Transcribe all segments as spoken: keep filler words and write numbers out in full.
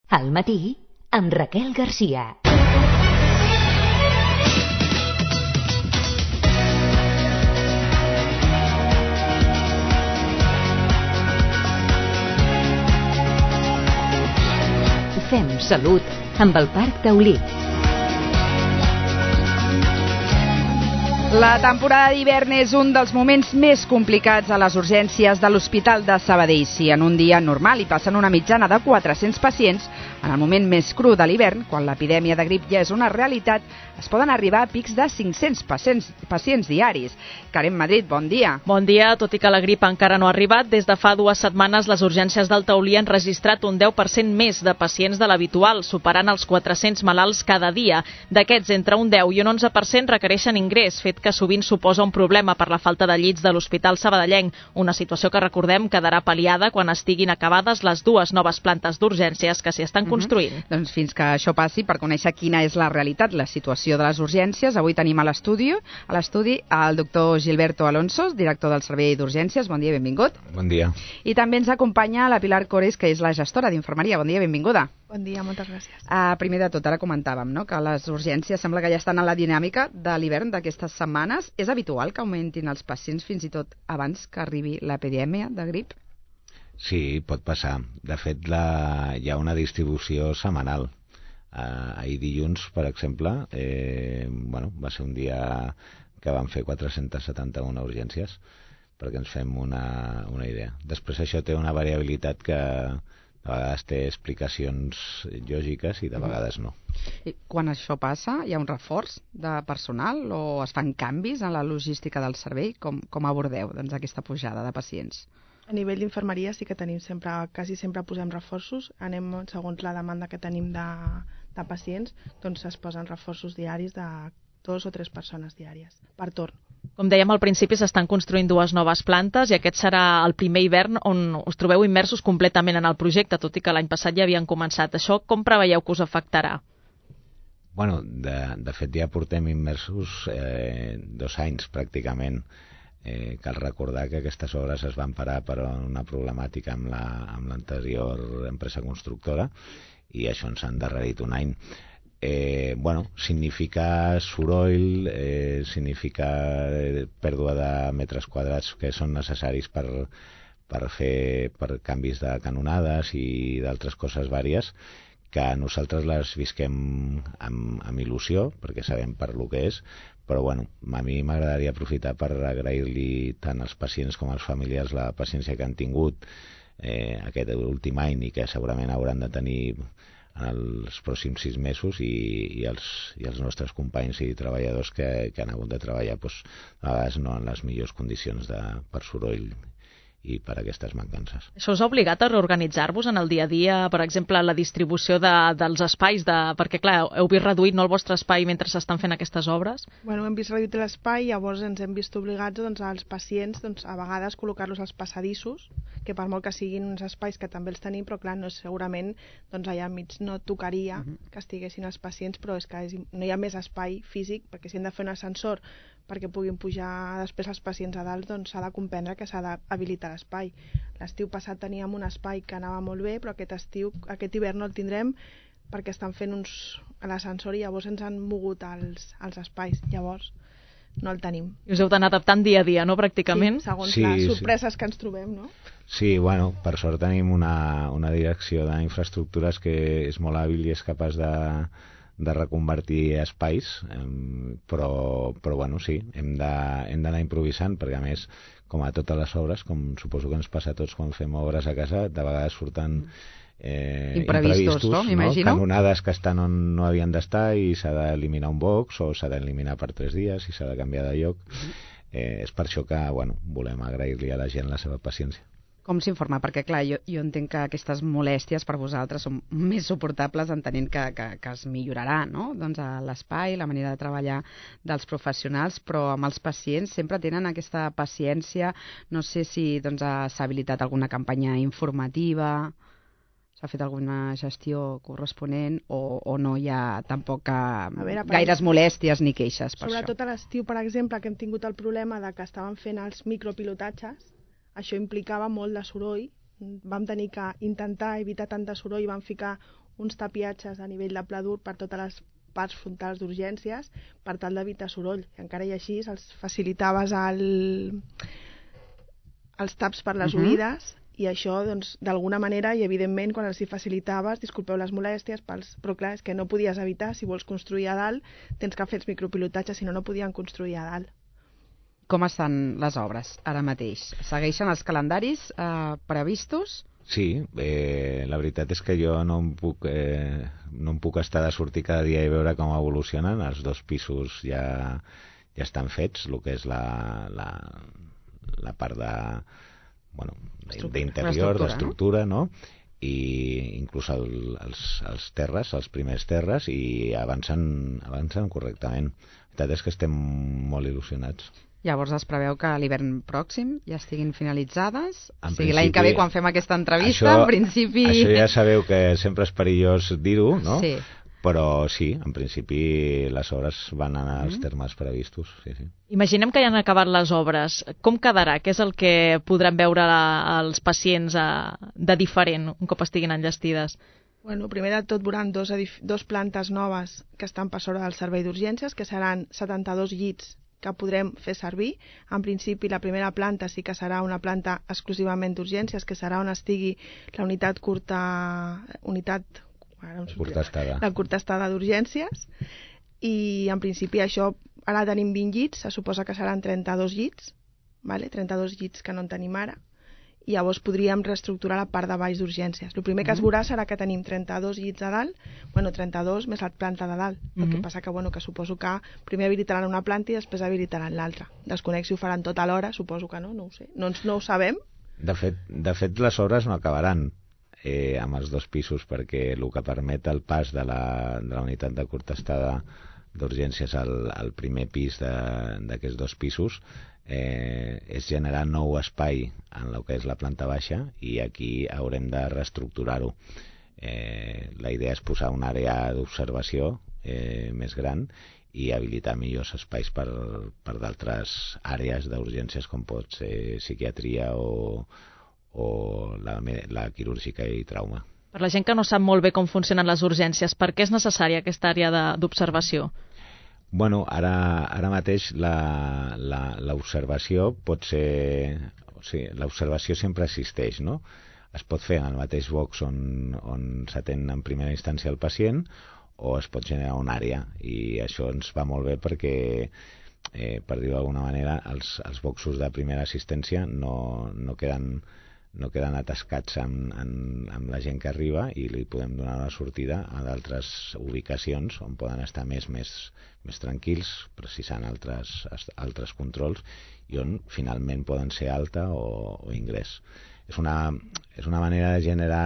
Al matí, amb Raquel Garcia. Fem salut amb el Parc Taulí. La temporada d'hivern és un dels moments més complicats a les urgències de l'Hospital de Sabadell. Si en un dia normal hi passen una mitjana de quatre-cents pacients, en el moment més cru de l'hivern, quan l'epidèmia de grip ja és una realitat, es poden arribar a pics de cinc-cents pacients, pacients diaris. Karen Madrid, bon dia. Bon dia. Tot i que la grip encara no ha arribat, des de fa dues setmanes les urgències del Taulí han registrat un deu per cent més de pacients de l'habitual, superant els quatre-cents malalts cada dia. D'aquests, entre un deu i un onze per cent requereixen ingrés, fet que sovint suposa un problema per la falta de llits de l'Hospital sabadellenc, una situació que recordem quedarà pal·liada quan estiguin acabades les dues noves plantes d'urgències que s'hi estan construint. Uh-huh. Doncs fins que això passi, per conèixer quina és la realitat, la situació de les urgències, avui tenim a l'estudi a l'estudi el doctor Gilberto Alonso, director del Servei d'Urgències. Bon dia, benvingut. Bon dia. I també ens acompanya la Pilar Cores, que és la gestora d'infermeria. Bon dia, benvinguda. Bon dia, moltes gràcies. Uh, primer de tot, ara comentàvem, no?, que les urgències sembla que ja estan en la dinàmica de l'hivern d'aquestes setmanes. És habitual que augmentin els pacients fins i tot abans que arribi l'epidèmia de grip? Sí, pot passar. De fet, la... hi ha una distribució setmanal. Uh, ahir dilluns, per exemple, eh, bueno, va ser un dia que vam fer quatre-cents setanta-una urgències, perquè ens fem una, una idea. Després això té una variabilitat que de vegades té explicacions lògiques i de vegades no. I quan això passa, hi ha un reforç de personal o es fan canvis en la logística del servei? Com, com abordeu, doncs, aquesta pujada de pacients? A nivell d'infermeria sí que tenim sempre, quasi sempre posem reforços, anem segons la demanda que tenim de, de pacients, doncs es posen reforços diaris de dos o tres persones diàries, per torn. Com dèiem al principi, s'estan construint dues noves plantes i aquest serà el primer hivern on us trobeu immersos completament en el projecte, tot i que l'any passat ja havien començat. Això com preveieu que us afectarà? Bueno, de, de fet ja portem immersos eh, dos anys pràcticament. Eh, cal recordar que aquestes obres es van parar per una problemàtica amb la, amb l'anterior empresa constructora i això ens ha endarrerit un any. Eh, bueno, significa soroll, eh, significa pèrdua de metres quadrats que són necessaris per, per fer per canvis de canonades i d'altres coses vàries que nosaltres les visquem amb, amb il·lusió, perquè sabem per lo que és, però bueno, a mi m'agradaria aprofitar per agrair-li tant als pacients com als familiars la paciència que han tingut eh, aquest últim any i que segurament hauran de tenir en els pròxims sis mesos i, i, els, i els nostres companys i treballadors que, que han hagut de treballar doncs, a vegades no en les millors condicions de, per soroll i per aquestes mancances. Això us ha obligat a reorganitzar-vos en el dia a dia, per exemple, la distribució de, dels espais, de, perquè clar, heu vist reduït no, el vostre espai mentre s'estan fent aquestes obres? Bueno, hem vist reduït l'espai, llavors ens hem vist obligats doncs, als pacients doncs, a vegades col·locar-los als passadissos, que per molt que siguin uns espais que també els tenim, però clar, no, segurament doncs, allà enmig no tocaria uh-huh. que estiguessin els pacients, però és que és, no hi ha més espai físic, perquè si hem de fer un ascensor perquè puguin pujar després els pacients a dalt, doncs s'ha de comprendre que s'ha d'habilitar l'espai. L'estiu passat teníem un espai que anava molt bé, però aquest estiu, aquest hivern no el tindrem perquè estan fent uns a l'ascensor i llavors ens han mogut els, els espais. Llavors no el tenim. I us heu d'anar adaptant dia a dia, no, pràcticament? Sí, segons sí, les sorpreses sí. que ens trobem, no? Sí, bueno, per sort tenim una, una direcció d'infraestructures que és molt hàbil i és capaç de de reconvertir espais, eh, però, però bueno, sí, hem d'anar improvisant, perquè a més, com a totes les obres, com suposo que ens passa a tots quan fem obres a casa, de vegades surten eh, imprevistos, imprevistos, no? M'imagino. No? Canonades que estan on no havien d'estar i s'ha d'eliminar un box o s'ha d'eliminar per tres dies i s'ha de canviar de lloc. Eh, és per això que, bueno, volem agrair-li a la gent la seva paciència. Com s'informa? Perquè, clar, jo, jo entenc que aquestes molèsties per vosaltres són més suportables entenent que, que, que es millorarà, no?, doncs l'espai, la manera de treballar dels professionals, però amb els pacients sempre tenen aquesta paciència. No sé si doncs, s'ha habilitat alguna campanya informativa, s'ha fet alguna gestió corresponent o, o no hi ha tampoc a veure, gaires molèsties ni queixes per Sobretot això. A l'estiu, per exemple, que hem tingut el problema de que estaven fent els micropilotatges, això implicava molt de soroll, vam tenir que intentar evitar tant de soroll i vam ficar uns tapiatges a nivell de pla dur per totes les parts frontals d'urgències per tal d'evitar soroll. I encara i així els facilitaves el... els taps per les uh-huh. oïdes i això, doncs, d'alguna manera, i evidentment, quan els hi facilitaves, disculpeu les molèsties, pels... però clar, és que no podies evitar, si vols construir a dalt, tens que fer els micropilotatges, si no, no podien construir a dalt. Com estan les obres ara mateix? Segueixen els calendaris eh, previstos? Sí, eh, la veritat és que jo no em puc eh, no em puc estar de sortir cada dia i veure com evolucionen. Els dos pisos ja, ja estan fets, el que és la, la, la part de bueno, d'interior, d'estructura, no? I inclús el, els, els terres, els primers terres, i avancen, avancen correctament. La veritat és que estem molt il·lusionats. Llavors es preveu que a l'hivern pròxim ja estiguin finalitzades? En o sigui, l'any que ve, quan fem aquesta entrevista, això, en principi... Això ja sabeu que sempre és perillós dir-ho, no? Sí. Però sí, en principi les obres van anar als termes previstos. Sí, sí. Imaginem que ja han acabat les obres. Com quedarà? Què és el que podran veure la, els pacients a, de diferent un cop estiguin enllestides? Bueno, primer de tot veuran dos, dos plantes noves que estan per sobre del servei d'urgències, que seran setanta-dos llits que podrem fer servir. En principi, la primera planta sí que serà una planta exclusivament d'urgències, que serà on estigui la unitat curta... unitat... Ara no curta estada. La curta estada d'urgències. I, en principi, això... Ara tenim vint llits, se suposa que seran trenta-dos llits, vale? trenta-dos llits que no en tenim ara. I llavors podríem reestructurar la part de baix d'urgències. El primer que es veurà serà que tenim trenta-dos llits a dalt, bueno, trenta-dos més la planta de dalt. Mm-hmm. El que passa que, bueno, que suposo que primer habilitaran una planta i després habilitaran l'altra. Desconec si ho faran tot alhora, suposo que no, no ho sé. No, no ho sabem. De fet, de fet les obres no acabaran eh, amb els dos pisos, perquè el que permet el pas de la, de la unitat de curta estada d'urgències al, al primer pis d'aquests dos pisos eh, és generar nou espai en el que és la planta baixa, i aquí haurem de reestructurar-ho. Eh, la idea és posar una àrea d'observació eh, més gran i habilitar millors espais per, per d'altres àrees d'urgències, com pot ser psiquiatria o, o la, la quirúrgica i trauma. Per la gent que no sap molt bé com funcionen les urgències, per què és necessària aquesta àrea d'observació? Bueno, ara, ara mateix l'observació pot ser... O sigui, l'observació sempre existeix, no? Es pot fer en el mateix box on, on s'atén en primera instància el pacient, o es pot generar una àrea, i això ens va molt bé perquè, eh, per dir-ho d'alguna manera, els, els boxos de primera assistència no, no queden... no queden atascats amb, amb, amb la gent que arriba, i li podem donar una sortida a d'altres ubicacions on poden estar més, més, més tranquils, precisant altres, altres controls, i on finalment poden ser alta o, o ingrés. És una, és una manera de generar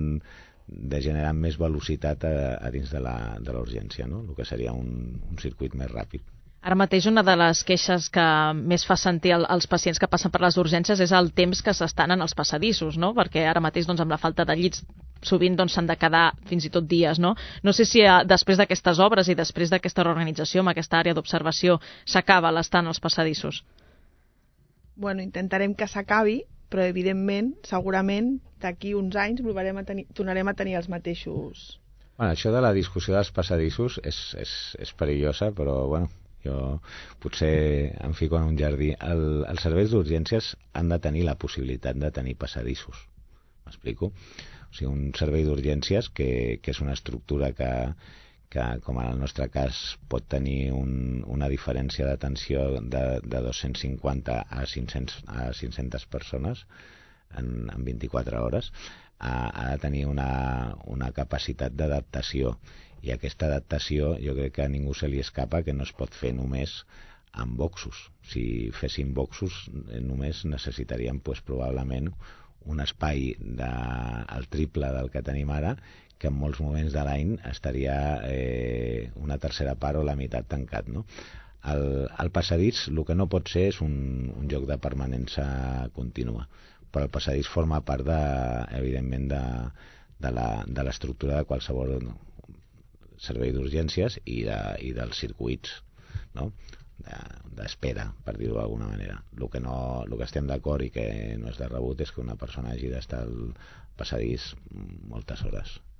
de generar més velocitat a, a dins de la, de l'urgència, no? El que seria un, un circuit més ràpid. Ara mateix una de les queixes que més fa sentir el, els pacients que passen per les urgències és el temps que s'estan en els passadissos, no? Perquè ara mateix, doncs, amb la falta de llits sovint doncs, s'han de quedar fins i tot dies, no? No sé si eh, després d'aquestes obres i després d'aquesta reorganització amb aquesta àrea d'observació s'acaba l'estar en els passadissos. Bueno, intentarem que s'acabi, però evidentment, segurament, d'aquí uns anys a tenir, tornarem a tenir els mateixos... Bueno, això de la discussió dels passadissos és, és, és perillosa, però, bueno, jo potser em fico en un jardí. El, els serveis d'urgències han de tenir la possibilitat de tenir passadissos. M'explico? O sigui, un servei d'urgències que, que és una estructura que, que, com en el nostre cas, pot tenir un, una diferència d'atenció de, de dos-cents cinquanta a cinc-cents, a cinc-centes persones en, en vint-i-quatre hores, ha, ha de tenir una, una capacitat d'adaptació. I aquesta adaptació jo crec que a ningú se li escapa que no es pot fer només amb boxos. Si féssim boxos només necessitaríem pues, probablement un espai de, el triple del que tenim ara, que en molts moments de l'any estaria eh, una tercera part o la meitat tancat, no? El, el passadís el que no pot ser és un, un lloc de permanència contínua, però el passadís forma part de, evidentment de, de l'estructura de qualsevol servei d'urgències i, de, i dels circuits, no? d'espera, de, per dir-ho d'alguna manera. El que, no, el que estem d'acord i que no és de rebut és que una persona hagi d'estar al passadís moltes hores.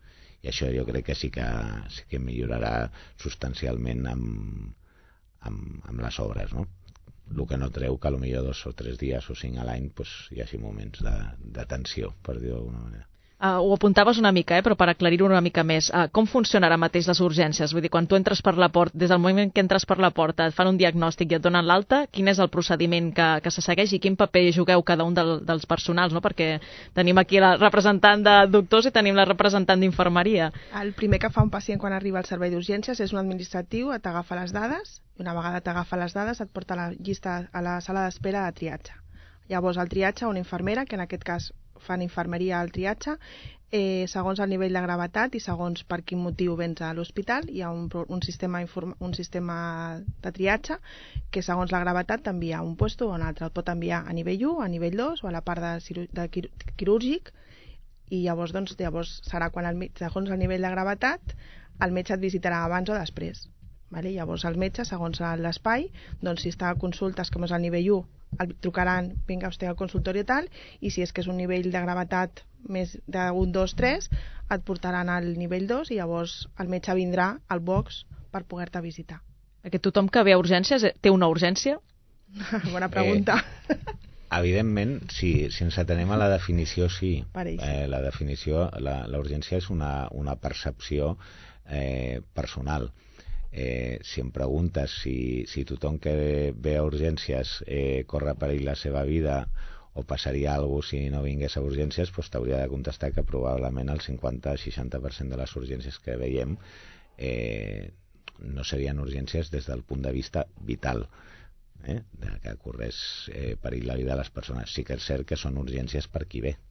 i això jo crec que sí que, sí que millorarà substancialment amb, amb, amb les obres, no? El que no treu que potser dos o tres dies o cinc a l'any pues, hi hagi moments de, de tensió, per dir-ho d'alguna manera. Uh, ho apuntaves una mica, eh, però per aclarir-ho una mica més. Uh, com funciona ara mateix les urgències? Vull dir, quan tu entres per la porta, des del moment que entres per la porta, et fan un diagnòstic i et donen l'alta, quin és el procediment que, que se segueix i quin paper jugueu cada un del, dels personals, no? Perquè tenim aquí la representant de doctors i tenim la representant d'infermeria. El primer que fa un pacient quan arriba al servei d'urgències és un administratiu, t'agafa les dades, i una vegada t'agafa les dades et porta a la llista, a la sala d'espera de triatge. Llavors, al triatge, una infermera, que en aquest cas fan infermeria al triatge, eh, segons el nivell de gravetat i segons per quin motiu vens a l'hospital, hi ha un, un, sistema un sistema de triatge que segons la gravetat t'envia a un puesto o a un altre. Et pot enviar a nivell u, a nivell dos o a la part de, de quir quirúrgic, i llavors, doncs, llavors serà quan el, segons el nivell de gravetat el metge et visitarà abans o després. Vale? Llavors el metge, segons l'espai, doncs, si està a consultes com és el nivell u, el trucaran, vinga, vostè al consultori i tal, i si és que és un nivell de gravetat més d'un, dos, tres, et portaran al nivell dos i llavors el metge vindrà al box per poder-te visitar. Perquè tothom que ve a urgències té una urgència? Bona pregunta. Eh, evidentment, sí, si ens atenem a la definició, sí. Eh, la definició, la, la urgència és una, una percepció eh, personal. Eh, si em preguntes si, si tothom que ve a urgències eh, corre perill la seva vida o passaria alguna cosa si no vingués a urgències, doncs t'hauria de contestar que probablement el cinquanta a seixanta per cent de les urgències que veiem eh, no serien urgències des del punt de vista vital, eh, de que corres eh, perill la vida de les persones. Sí que és cert que són urgències per qui ve.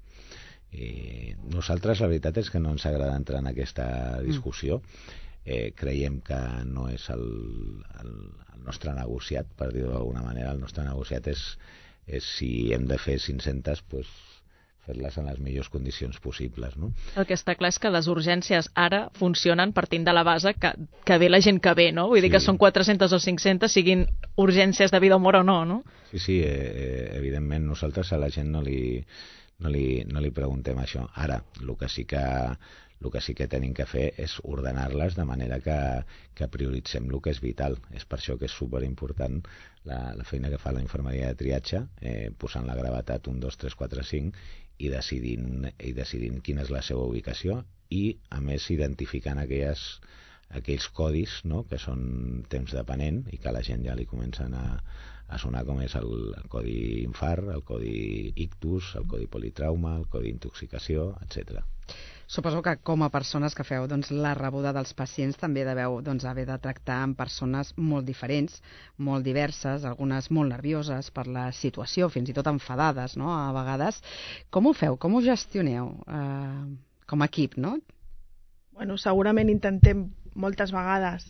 I nosaltres la veritat és que no ens agrada entrar en aquesta discussió. Eh, creiem que no és el, el, el nostre negociat, per dir-ho d'alguna manera. El nostre negociat és, és si hem de fer cinc-centes, pues, fer-les en les millors condicions possibles, no? El que està clar és que les urgències ara funcionen partint de la base que, que ve la gent que ve, no? Vull sí. dir que són quatre-centes o cinc-centes, siguin urgències de vida o mort o no, no? Sí, sí, eh, evidentment nosaltres a la gent no li, no li, no li preguntem això. Ara, el que sí que el que sí que tenim que fer és ordenar-les de manera que, que prioritzem el que és vital. És per això que és superimportant la, la feina que fa la infermeria de triatge, eh, posant la gravetat un, dos, tres, quatre, cinc i decidint, i decidint quina és la seva ubicació i, a més, identificant aquelles, aquells codis, no?, que són temps depenent i que a la gent ja li comencen a, a sonar, com és el, el codi infart, el codi ictus, el codi politrauma, el codi intoxicació, etcètera. Suposo que com a persones que feu doncs, la rebuda dels pacients també deveu doncs, haver de tractar amb persones molt diferents, molt diverses, algunes molt nervioses per la situació, fins i tot enfadades, no?, a vegades. Com ho feu? Com ho gestioneu eh, com a equip, no? Bueno, segurament intentem moltes vegades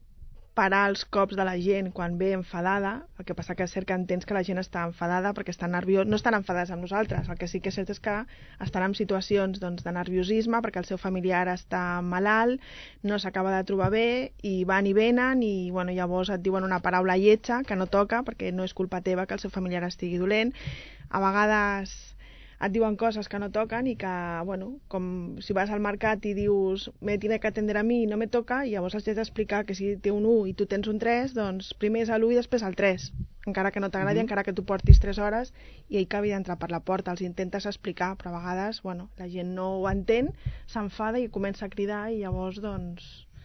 parar els cops de la gent quan ve enfadada. El que passa que és cert que entens que la gent està enfadada perquè està nerviós. No estan enfadades amb nosaltres, el que sí que és cert és que estan en situacions, doncs, de nerviosisme perquè el seu familiar està malalt, no s'acaba de trobar bé i van i venen i bueno, llavors et diuen una paraula lletja que no toca perquè no és culpa teva que el seu familiar estigui dolent. A vegades et diuen coses que no toquen i que, bueno, com si vas al mercat i dius me tiene que atender a mi i no me toca, i llavors has d'explicar que si té un u i tu tens un tres, doncs primer és l'u i després el tres, encara que no t'agradi, mm-hmm. encara que tu portis tres hores i ell acabi d'entrar per la porta, els intentes explicar, però a vegades, bueno, la gent no ho entén, s'enfada i comença a cridar i llavors, doncs,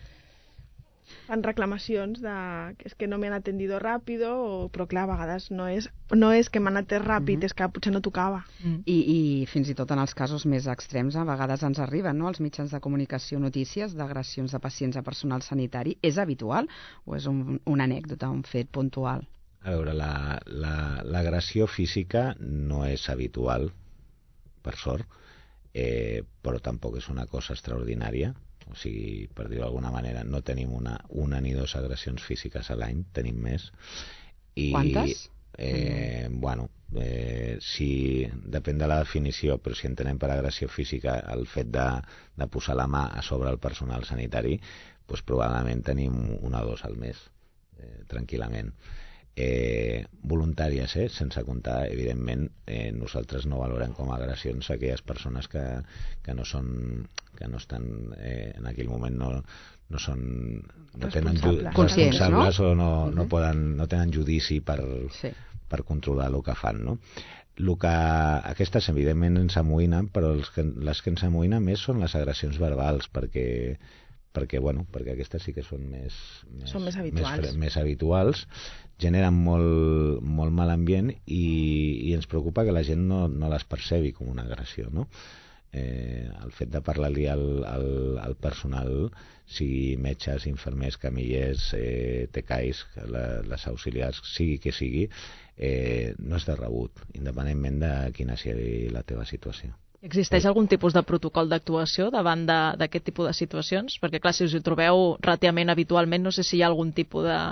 fan reclamacions de que és que no m'han atendido ràpido, o... però clar, a vegades no és, no és que m'han atès ràpid, mm-hmm. és que potser no tocava. Mm. I, I fins i tot en els casos més extrems a vegades ens arriben, no?, als mitjans de comunicació notícies d'agressions de pacients a personal sanitari. És habitual o és un, una anècdota, un fet puntual? A veure, l'agressió la, la, física no és habitual, per sort, eh, però tampoc és una cosa extraordinària. O sigui, per dir-ho d'alguna manera, no tenim una, una ni dues agressions físiques a l'any, tenim més. I, Quantes? Eh, mm. Bueno, eh, si, depèn de la definició, però si entenem per agressió física el fet de, de posar la mà a sobre el personal sanitari, doncs probablement tenim una o dos al mes, eh, tranquil·lament. eh, voluntàries, eh? sense comptar, evidentment, eh, nosaltres no valorem com a agressions aquelles persones que, que no són, que no estan eh, en aquell moment no, no són no tenen ju Conscients, responsables no? o no, Uh-huh. no, poden, no tenen judici per, Sí. per controlar el que fan, no? El que aquestes evidentment ens amoïnen, però els que, les que ens amoïnen més són les agressions verbals, perquè perquè, bueno, perquè aquestes sí que són més, més, són més habituals, més, més habituals, generen molt, molt mal ambient i, i ens preocupa que la gent no, no les percebi com una agressió, no? Eh, el fet de parlar-li al, al, al personal, sigui metges, infermers, camillers, eh, tecais, la, les auxiliars, sigui que sigui, eh, no és de rebut, independentment de quina sigui la teva situació. Existeix algun tipus de protocol d'actuació davant d'aquest tipus de situacions? Perquè, clar, si us hi trobeu relativament habitualment, no sé si hi ha algun tipus de...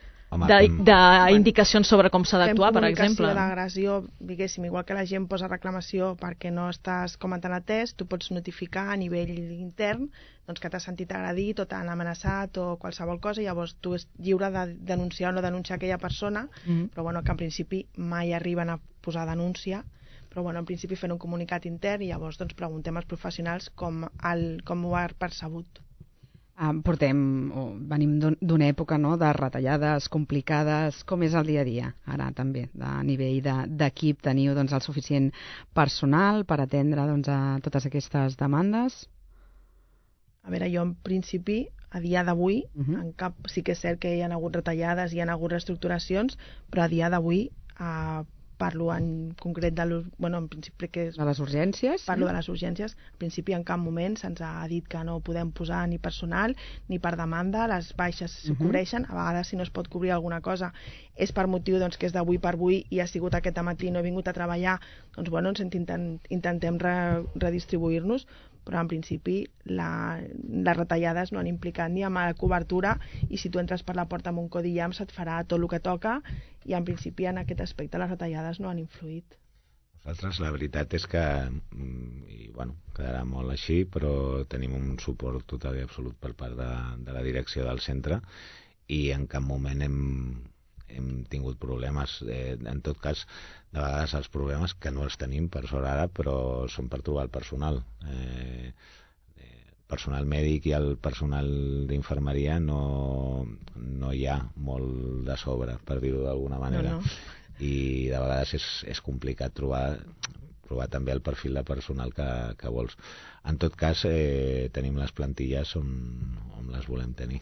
d'indicacions sobre com s'ha d'actuar, per exemple. Fem comunicació d'agressió, diguéssim, igual que la gent posa reclamació perquè no estàs comentant atès, tu pots notificar a nivell intern doncs, que t'has sentit agredit o t'han amenaçat o qualsevol cosa, i llavors tu és lliure de denunciar o no denunciar aquella persona, mm. però bueno, que en principi mai arriben a posar denúncia, però bueno, en principi fent un comunicat intern i llavors doncs, preguntem als professionals com, el, com ho ha percebut. Ah, portem, oh, venim d'una època, no?, de retallades complicades. Com és el dia a dia, ara també, a nivell d'equip? Teniu doncs, el suficient personal per atendre doncs, a totes aquestes demandes? A veure, jo en principi, a dia d'avui, uh-huh. en cap, sí que és cert que hi ha hagut retallades, hi ha hagut reestructuracions, però a dia d'avui eh, parlo en concret de, bueno, en principi que és, de les urgències. Parlo sí? de les urgències. En principi en cap moment se'ns ha dit que no podem posar ni personal ni per demanda, les baixes s'ho uh-huh. cobreixen, a vegades si no es pot cobrir alguna cosa és per motiu doncs, que és d'avui per avui i ha sigut aquest matí, no he vingut a treballar, doncs bueno, ens intent, intentem re, redistribuir-nos, però en principi la, les retallades no han implicat ni amb la cobertura, i si tu entres per la porta amb un codi I A M se't farà tot el que toca, i en principi en aquest aspecte les retallades no han influït. Nosaltres la veritat és que, i bueno, quedarà molt així, però tenim un suport total i absolut per part de, de la direcció del centre i en cap moment hem, hem tingut problemes. Eh, en tot cas, de vegades els problemes, que no els tenim per sort ara, però són per trobar el personal. Eh, personal mèdic i el personal d'infermeria no, no hi ha molt de sobre, per dir-ho d'alguna manera. No, no. I de vegades és, és complicat trobar, trobar també el perfil de personal que, que vols. En tot cas, eh, tenim les plantilles on, on les volem tenir.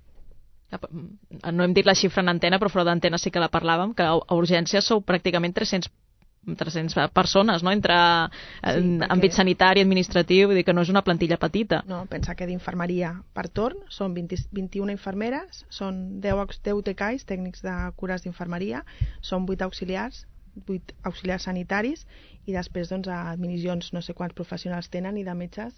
No hem dit la xifra en antena, però fora d'antena sí que la parlàvem, que a urgències sou pràcticament tres-cents persones, no?, entre sí, perquè... àmbit sanitari, administratiu, vull dir que no és una plantilla petita. No, pensa que d'infermeria per torn són vint, vint i una infermeres, són deu, deu tecais, tècnics de cures d'infermeria, són vuit auxiliars, vuit auxiliars sanitaris, i després doncs a admissions no sé quants professionals tenen, i de metges.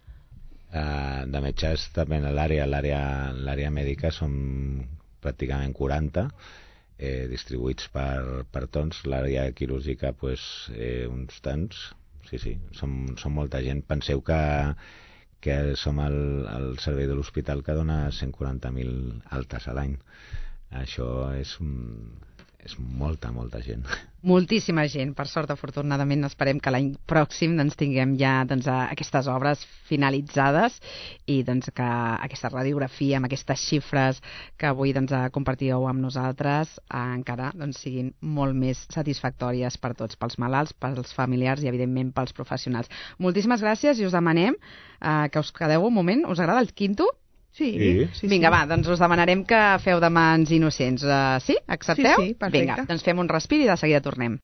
Uh, de metges també a l'àrea, l'àrea mèdica són pràcticament quaranta, Eh, distribuïts per, per tons. L'àrea quirúrgica pues, eh, uns tants, sí, sí, som, som molta gent. Penseu que, que som el, el servei de l'hospital que dona cent quaranta mil altes a l'any. Això és, és molta, molta gent. Moltíssima gent, per sort, afortunadament esperem que l'any pròxim doncs, tinguem ja doncs, aquestes obres finalitzades i doncs, que aquesta radiografia amb aquestes xifres que avui doncs, compartíeu amb nosaltres eh, encara doncs, siguin molt més satisfactòries per tots, pels malalts, pels familiars i evidentment pels professionals. Moltíssimes gràcies i us demanem eh, que us quedeu un moment. Us agrada el quinto? Sí, sí. sí. Vinga, sí. va, doncs us demanarem que feu de mans innocents. Uh, sí? Accepteu? Sí, sí, perfecte. Vinga, doncs fem un respir i de seguida tornem.